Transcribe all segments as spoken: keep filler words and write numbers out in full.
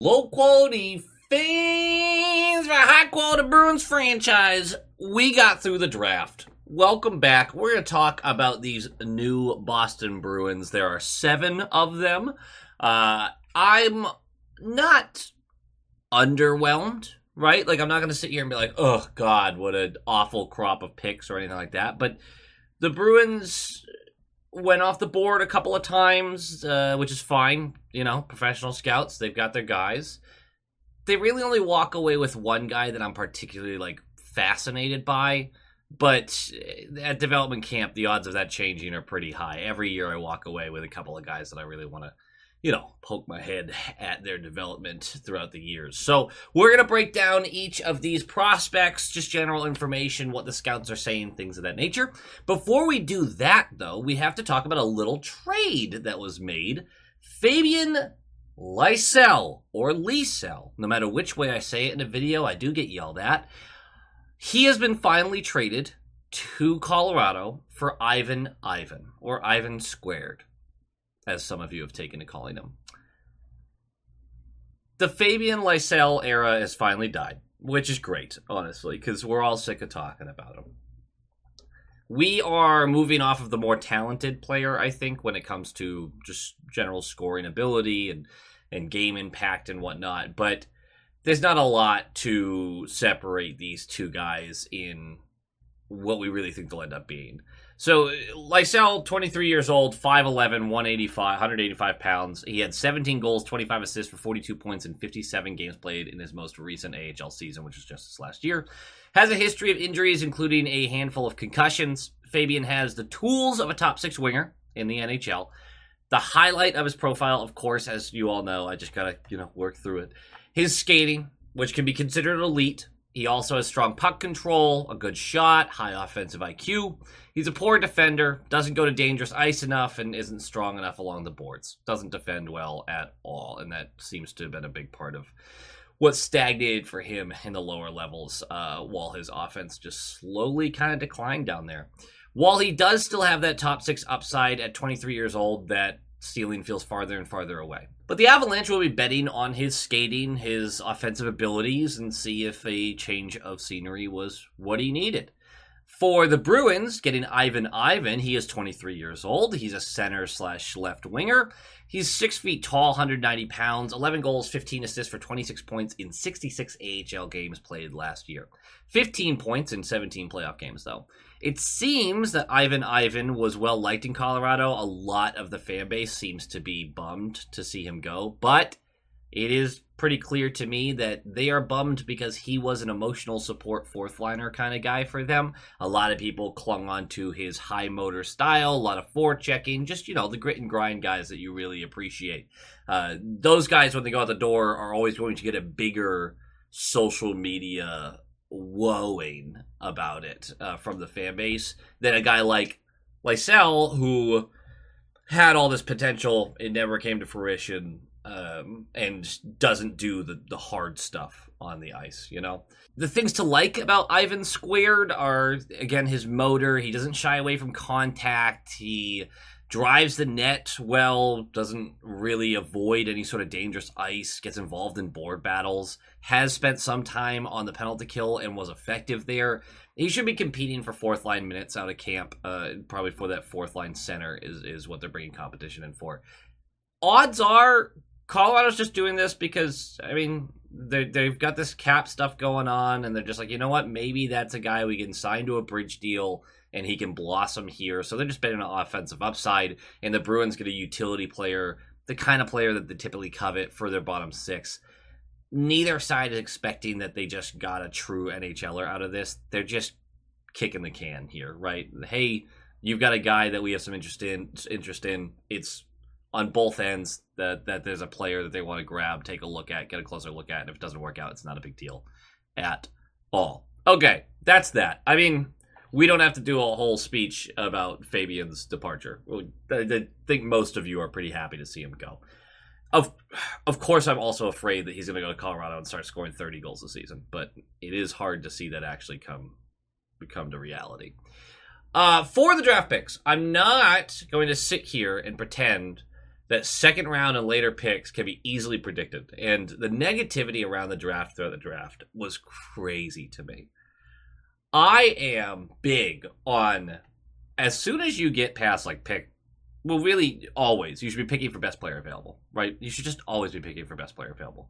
Low quality fans for a high quality Bruins franchise. We got through the draft. Welcome back. We're going to talk about these new Boston Bruins. There are seven of them. Uh, I'm not underwhelmed, right? Like, I'm not going to sit here and be like, oh, God, what an awful crop of picks or anything like that. But the Bruins went off the board a couple of times, uh, which is fine. You know, professional scouts, they've got their guys. They really only walk away with one guy that I'm particularly, like, fascinated by. But at development camp, the odds of that changing are pretty high. Every year I walk away with a couple of guys that I really want to, you know, poke my head at their development throughout the years. So we're going to break down each of these prospects, just general information, what the scouts are saying, things of that nature. Before we do that, though, we have to talk about a little trade that was made. Fabian Lysell, or Lysell, no matter which way I say it in a video, I do get yelled at. He has been finally traded to Colorado for Ivan Ivan, or Ivan Squared, as some of you have taken to calling him. The Fabian Lysell era has finally died, which is great, honestly, because we're all sick of talking about him. We are moving off of the more talented player, I think, when it comes to just general scoring ability and, and game impact and whatnot, but there's not a lot to separate these two guys in what we really think they'll end up being. So, Lysell, twenty-three years old, five eleven, one eighty-five, one eighty-five pounds. He had seventeen goals, twenty-five assists for forty-two points in fifty-seven games played in his most recent A H L season, which was just this last year. Has a history of injuries, including a handful of concussions. Fabian has the tools of a top six winger in the N H L. The highlight of his profile, of course, as you all know, I just gotta, you know, work through it. His skating, which can be considered elite. He also has strong puck control, a good shot, high offensive I Q. He's a poor defender, doesn't go to dangerous ice enough, and isn't strong enough along the boards. Doesn't defend well at all, and that seems to have been a big part of what stagnated for him in the lower levels, uh, while his offense just slowly kind of declined down there. While he does still have that top six upside at twenty-three years old, that ceiling feels farther and farther away. But the Avalanche will be betting on his skating, his offensive abilities, and see if a change of scenery was what he needed. For the Bruins, getting Ivan Ivan, he is twenty-three years old. He's a center slash left winger. He's six feet tall, one hundred ninety pounds, eleven goals, fifteen assists for twenty-six points in sixty-six A H L games played last year. fifteen points in seventeen playoff games, though. It seems that Ivan Ivan was well liked in Colorado. A lot of the fan base seems to be bummed to see him go, but it is pretty clear to me that they are bummed because he was an emotional support fourth liner kind of guy for them. A lot of people clung on to his high motor style, a lot of forechecking, just, you know, the grit and grind guys that you really appreciate. Uh, those guys, when they go out the door, are always going to get a bigger social media woeing about it uh, from the fan base than a guy like Lysell, who had all this potential. It never came to fruition, um, and doesn't do the, the hard stuff on the ice, you know? The things to like about Ivan Squared are, again, his motor. He doesn't shy away from contact. He drives the net well, doesn't really avoid any sort of dangerous ice, gets involved in board battles, has spent some time on the penalty kill and was effective there. He should be competing for fourth line minutes out of camp, uh, probably for that fourth line center is, is what they're bringing competition in for. Odds are Colorado's just doing this because, I mean, they they've got this cap stuff going on, and they're just like, you know what, maybe that's a guy we can sign to a bridge deal and he can blossom here. So they're just betting on offensive upside, and the Bruins get a utility player, the kind of player that they typically covet for their bottom six. Neither side is expecting that they just got a true N H L er out of this. They're just kicking the can here, right? Hey, you've got a guy that we have some interest in. Interest in. It's on both ends that, that there's a player that they want to grab, take a look at, get a closer look at, and if it doesn't work out, it's not a big deal at all. Okay, that's that. I mean, we don't have to do a whole speech about Fabian's departure. I think most of you are pretty happy to see him go. Of of course, I'm also afraid that he's going to go to Colorado and start scoring thirty goals a season, but it is hard to see that actually come become to reality. Uh, for the draft picks, I'm not going to sit here and pretend that second round and later picks can be easily predicted. And the negativity around the draft throughout the draft was crazy to me. I am big on, as soon as you get past like pick, well, really always, you should be picking for best player available, right? You should just always be picking for best player available.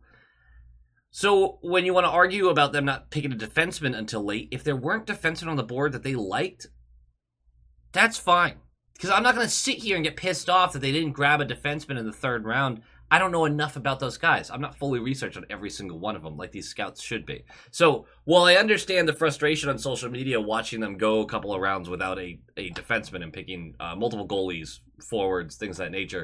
So when you want to argue about them not picking a defenseman until late, if there weren't defensemen on the board that they liked, that's fine. Because I'm not going to sit here and get pissed off that they didn't grab a defenseman in the third round. I don't know enough about those guys. I'm not fully researched on every single one of them like these scouts should be. So while I understand the frustration on social media watching them go a couple of rounds without a, a defenseman and picking uh, multiple goalies, forwards, things of that nature,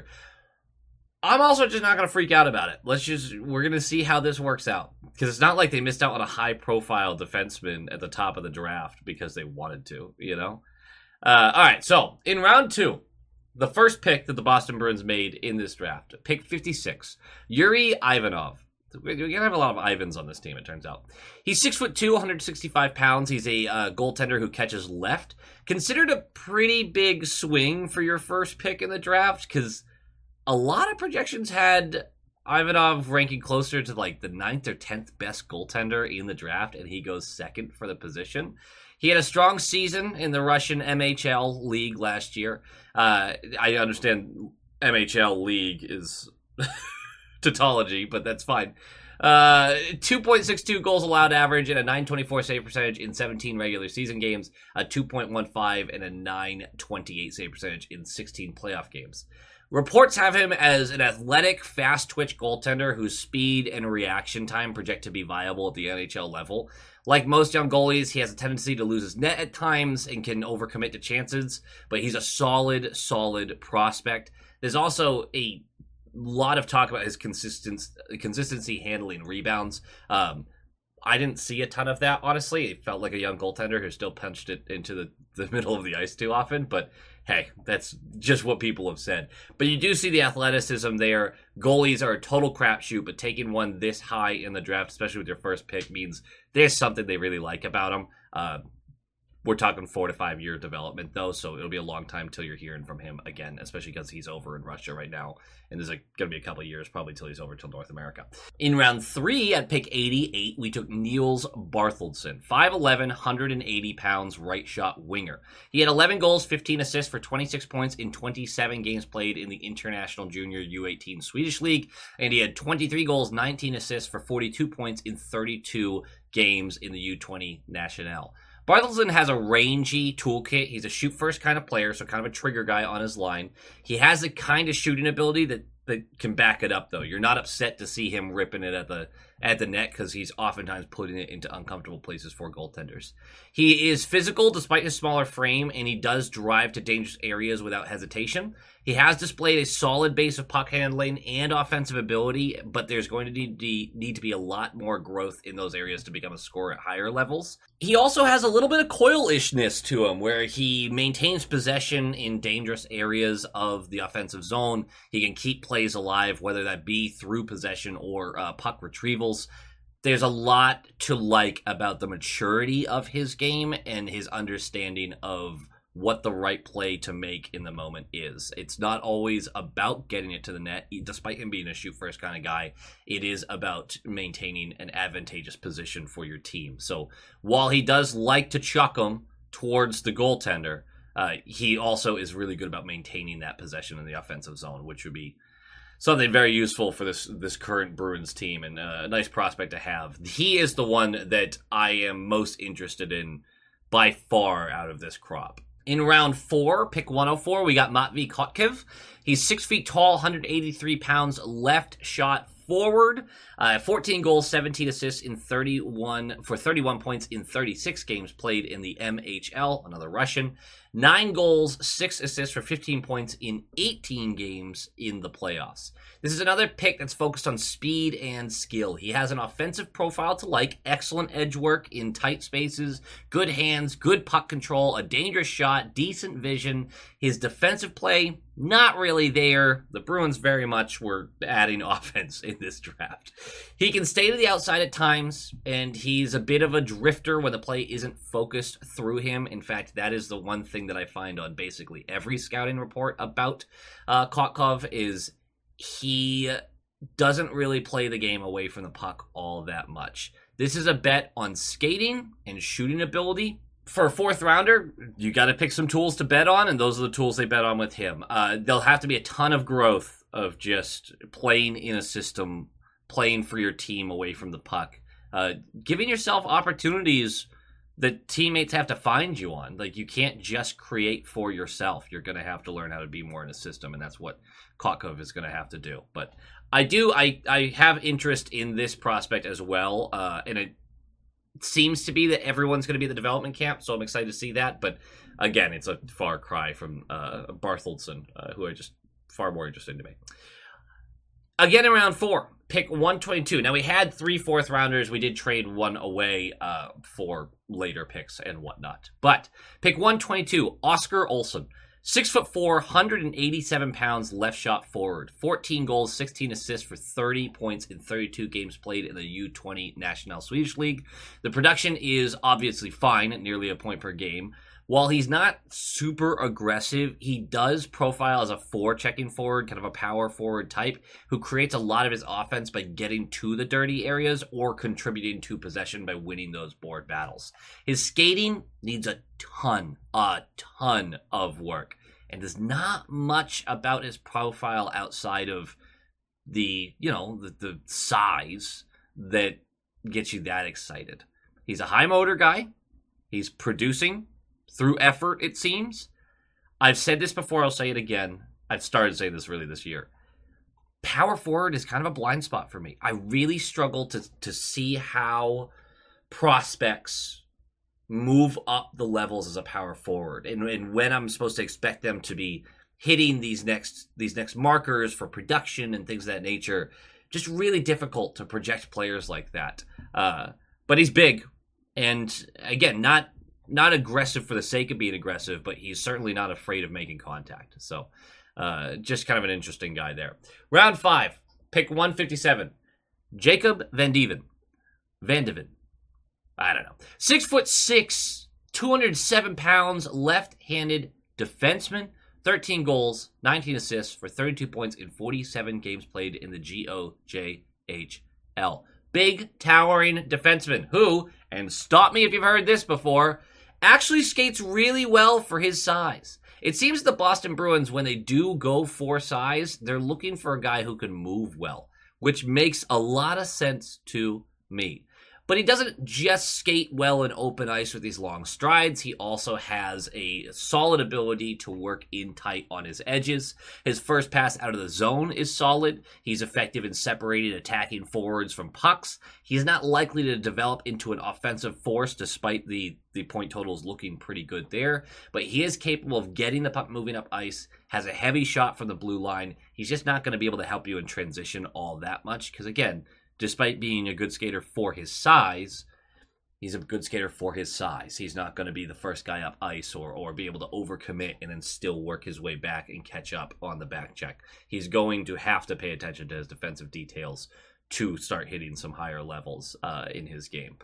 I'm also just not going to freak out about it. Let's just, we're going to see how this works out. Because it's not like they missed out on a high-profile defenseman at the top of the draft because they wanted to, you know? Uh, all right, so in round two, the first pick that the Boston Bruins made in this draft, pick fifty-six, Yuri Ivanov. We're going to have a lot of Ivans on this team, it turns out. He's six foot two, one hundred sixty-five pounds. He's a uh, goaltender who catches left. Considered a pretty big swing for your first pick in the draft because a lot of projections had Ivanov ranking closer to like the ninth or tenth best goaltender in the draft, and he goes second for the position. He had a strong season in the Russian M H L league last year. Uh, I understand M H L league is tautology, but that's fine. Uh, two point six two goals allowed average and a nine twenty-four save percentage in seventeen regular season games, a two point one five and a nine twenty-eight save percentage in sixteen playoff games. Reports have him as an athletic, fast-twitch goaltender whose speed and reaction time project to be viable at the N H L level. Like most young goalies, he has a tendency to lose his net at times and can overcommit to chances, but he's a solid, solid prospect. There's also a lot of talk about his consistency, consistency handling rebounds. Um, I didn't see a ton of that, honestly. It felt like a young goaltender who still punched it into the, the middle of the ice too often, but hey, that's just what people have said. But you do see the athleticism there. Goalies are a total crapshoot, but taking one this high in the draft, especially with your first pick, means there's something they really like about him. Uh, we're talking four to five year development, though, so it'll be a long time till you're hearing from him again, especially because he's over in Russia right now, and there's like, going to be a couple of years probably till he's over till North America. In round three, at pick eighty-eight, we took Niels Barthelson, five eleven, one hundred eighty pounds, right shot winger. He had eleven goals, fifteen assists for twenty-six points in twenty-seven games played in the International Junior U eighteen Swedish League, and he had twenty-three goals, nineteen assists for forty-two points in thirty-two games in the U twenty National. Barthelson has a rangy toolkit. He's a shoot-first kind of player, so kind of a trigger guy on his line. He has the kind of shooting ability that, that can back it up, though. You're not upset to see him ripping it at the at the net because he's oftentimes putting it into uncomfortable places for goaltenders. He is physical despite his smaller frame, and he does drive to dangerous areas without hesitation. He has displayed a solid base of puck handling and offensive ability, but there's going to need, need to be a lot more growth in those areas to become a scorer at higher levels. He also has a little bit of coil-ishness to him, where he maintains possession in dangerous areas of the offensive zone. He can keep plays alive, whether that be through possession or uh, puck retrievals. There's a lot to like about the maturity of his game and his understanding of what the right play to make in the moment is. It's not always about getting it to the net, despite him being a shoot-first kind of guy. It is about maintaining an advantageous position for your team. So while he does like to chuck them towards the goaltender, uh, he also is really good about maintaining that possession in the offensive zone, which would be something very useful for this this current Bruins team, and uh, a nice prospect to have. He is the one that I am most interested in by far out of this crop. In round four, pick one oh four, we got Matvei Kotkev. He's six feet tall, one hundred eighty-three pounds, left shot forward. Uh, fourteen goals, seventeen assists in thirty-one for thirty-one points in thirty-six games played in the M H L, another Russian. Nine goals, six assists for fifteen points in eighteen games in the playoffs. This is another pick that's focused on speed and skill. He has an offensive profile to like, excellent edge work in tight spaces, good hands, good puck control, a dangerous shot, decent vision. His defensive play, not really there. The Bruins very much were adding offense in this draft. He can stay to the outside at times, and he's a bit of a drifter when the play isn't focused through him. In fact, that is the one thing that I find on basically every scouting report about uh, Kotkov is he doesn't really play the game away from the puck all that much. This is a bet on skating and shooting ability. For a fourth rounder, you got to pick some tools to bet on, and those are the tools they bet on with him. Uh, there'll have to be a ton of growth of just playing in a system, playing for your team away from the puck, uh, giving yourself opportunities that teammates have to find you on. Like, you can't just create for yourself. You're going to have to learn how to be more in a system, and that's what Kotkov is going to have to do. But I do, I, I have interest in this prospect as well, uh, and it seems to be that everyone's going to be at the development camp, so I'm excited to see that. But again, it's a far cry from uh, Bartholdsson, uh, who are just far more interesting to me. Again, in round four, pick one twenty-two. Now, we had three fourth rounders. We did trade one away uh, for later picks and whatnot. But pick one twenty-two, Oscar Olsson. Six foot four, one hundred eighty-seven pounds, left shot forward. fourteen goals, sixteen assists for thirty points in thirty-two games played in the U twenty National Swedish League. The production is obviously fine at nearly a point per game. While he's not super aggressive, he does profile as a four-checking forward, kind of a power forward type, who creates a lot of his offense by getting to the dirty areas or contributing to possession by winning those board battles. His skating needs a ton, a ton of work, and there's not much about his profile outside of the, you know, the, the size that gets you that excited. He's a high motor guy. He's producing through effort, it seems. I've said this before, I'll say it again. I've started saying this really this year. Power forward is kind of a blind spot for me. I really struggle to, to see how prospects move up the levels as a power forward, and, and when I'm supposed to expect them to be hitting these next these next markers for production and things of that nature. Just really difficult to project players like that. Uh, but he's big, and again, not not aggressive for the sake of being aggressive, but he's certainly not afraid of making contact. So uh, just kind of an interesting guy there. Round five, pick one fifty-seven, Jacob Van Deven. Van Deven. I don't know. Six foot six, two hundred seven pounds, left-handed defenseman. thirteen goals, nineteen assists for thirty-two points in forty-seven games played in the G O J H L. Big, towering defenseman who, and stop me if you've heard this before, actually skates really well for his size. It seems the Boston Bruins, when they do go for size, they're looking for a guy who can move well, which makes a lot of sense to me. But he doesn't just skate well in open ice with these long strides. He also has a solid ability to work in tight on his edges. His first pass out of the zone is solid. He's effective in separating attacking forwards from pucks. He's not likely to develop into an offensive force despite the, the point totals looking pretty good there. But he is capable of getting the puck moving up ice, has a heavy shot from the blue line. He's just not going to be able to help you in transition all that much because, again, despite being a good skater for his size, he's a good skater for his size. He's not going to be the first guy up ice or or be able to overcommit and then still work his way back and catch up on the back check. He's going to have to pay attention to his defensive details to start hitting some higher levels uh, in his game.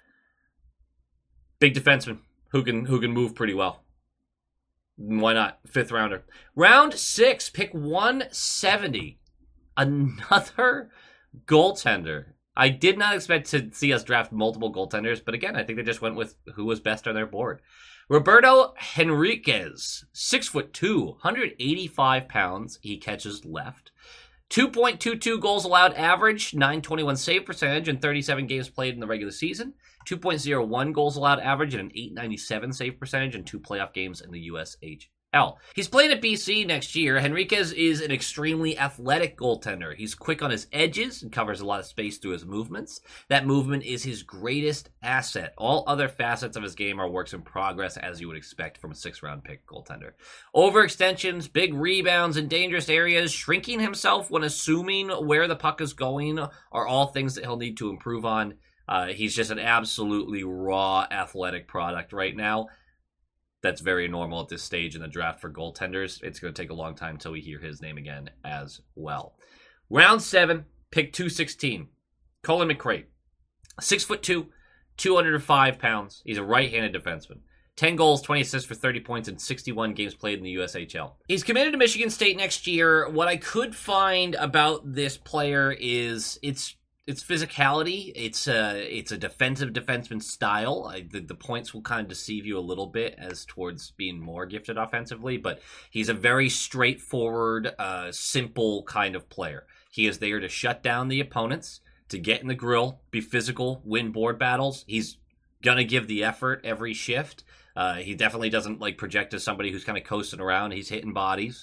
Big defenseman who can who can move pretty well. Why not? Fifth rounder. Round six, pick one seventy. Another goaltender. I did not expect to see us draft multiple goaltenders, but again, I think they just went with who was best on their board. Roberto Henriquez, six foot two, one hundred eighty-five pounds. He catches left. two point two two goals allowed average, nine twenty-one save percentage in thirty-seven games played in the regular season. two point oh one goals allowed average and an eight ninety-seven save percentage in two playoff games in the U S H L. He's playing at B C next year. Henriquez is an extremely athletic goaltender. He's quick on his edges and covers a lot of space through his movements. That movement is his greatest asset. All other facets of his game are works in progress, as you would expect from a six-round pick goaltender. Overextensions, big rebounds in dangerous areas, shrinking himself when assuming where the puck is going are all things that he'll need to improve on. Uh, he's just an absolutely raw athletic product right now. That's very normal at this stage in the draft for goaltenders. It's going to take a long time until we hear his name again as well. Round seven, pick two sixteen, Colin McRae. Six foot two, two hundred five pounds. He's a right-handed defenseman. ten goals, twenty assists for thirty points in sixty-one games played in the U S H L. He's committed to Michigan State next year. What I could find about this player is it's it's physicality. It's a, it's a defensive defenseman style. I, the, the points will kind of deceive you a little bit as towards being more gifted offensively, but he's a very straightforward, uh, simple kind of player. He is there to shut down the opponents, to get in the grill, be physical, win board battles. He's gonna give the effort every shift. Uh, he definitely doesn't like project as somebody who's kind of coasting around. He's hitting bodies.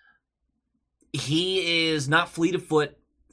He is not fleet of foot.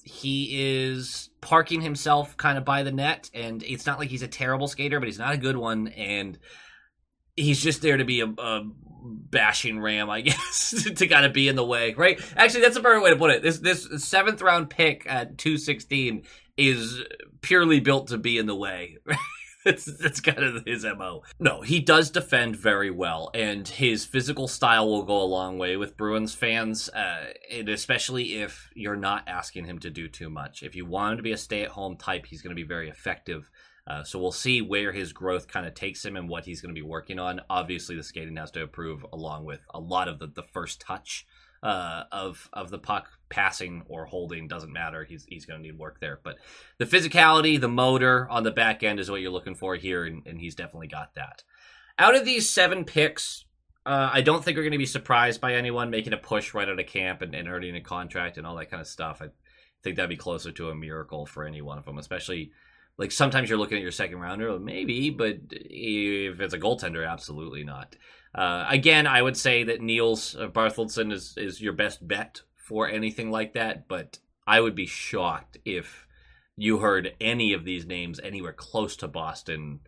He is parking himself kind of by the net, and it's not like he's a terrible skater, but he's not a good one, and he's just there to be a, a bashing ram, I guess, to kind of be in the way, right? Actually, that's a better way to put it. This this seventh round pick at two sixteen is purely built to be in the way. That's, that's kind of his M O. No, he does defend very well, and his physical style will go a long way with Bruins fans, uh, and especially if you're not asking him to do too much. If you want him to be a stay-at-home type, he's going to be very effective. Uh, so we'll see where his growth kind of takes him and what he's going to be working on. Obviously, the skating has to improve along with a lot of the, the first touch uh, of of the puck. Passing or holding doesn't matter. He's he's going to need work there. But the physicality, the motor on the back end is what you're looking for here, and, and he's definitely got that. Out of these seven picks, uh, I don't think we're going to be surprised by anyone making a push right out of camp and, and earning a contract and all that kind of stuff. I think that'd be closer to a miracle for any one of them, especially like sometimes you're looking at your second rounder, maybe, but if it's a goaltender, absolutely not. Uh, again, I would say that Niels uh, Barthelson is, is your best bet for anything like that, but I would be shocked if you heard any of these names anywhere close to Boston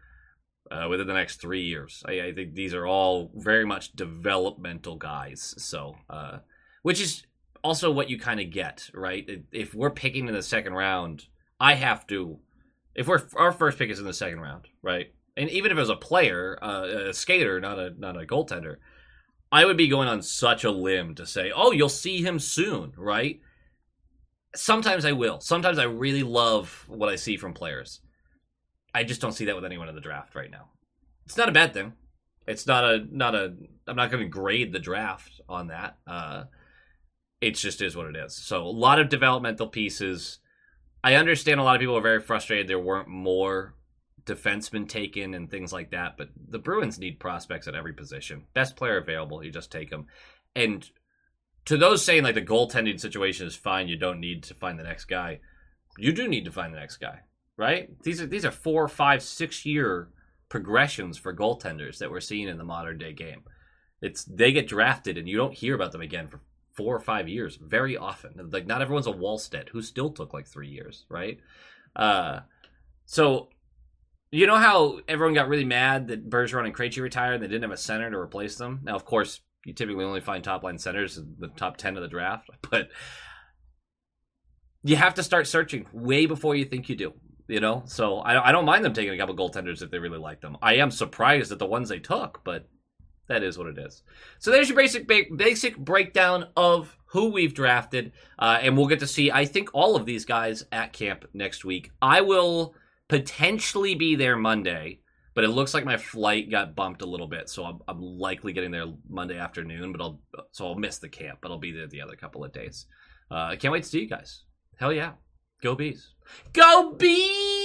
uh, within the next three years. I, I think these are all very much developmental guys, so uh, which is also what you kind of get, right? If we're picking in the second round, I have to. If we're our first pick is in the second round, right? And even if it was a player, uh, a skater, not a not a goaltender, I would be going on such a limb to say, oh, you'll see him soon, right? Sometimes I will. Sometimes I really love what I see from players. I just don't see that with anyone in the draft right now. It's not a bad thing. It's not a not a. I'm not going to grade the draft on that. Uh, it just is what it is. So a lot of developmental pieces. I understand a lot of people are very frustrated there weren't more defensemen taken and things like that, but the Bruins need prospects at every position. Best player available, you just take them. And to those saying like the goaltending situation is fine, you don't need to find the next guy, you do need to find the next guy, right? These are these are four, five, six year progressions for goaltenders that we're seeing in the modern day game. It's they get drafted and you don't hear about them again for four or five years very often. Like not everyone's a Wallstedt who still took like three years, right? Uh, so you know how everyone got really mad that Bergeron and Krejci retired and they didn't have a center to replace them? Now, of course, you typically only find top-line centers in the top ten of the draft, but you have to start searching way before you think you do, you know? So I, I don't mind them taking a couple goaltenders if they really like them. I am surprised at the ones they took, but that is what it is. So there's your basic basic breakdown of who we've drafted, uh, and we'll get to see, I think, all of these guys at camp next week. I will potentially be there Monday, but it looks like my flight got bumped a little bit, so I'm, I'm likely getting there Monday afternoon. But I'll so I'll miss the camp, but I'll be there the other couple of days. Uh, I can't wait to see you guys. Hell yeah, go Bees, go Bees!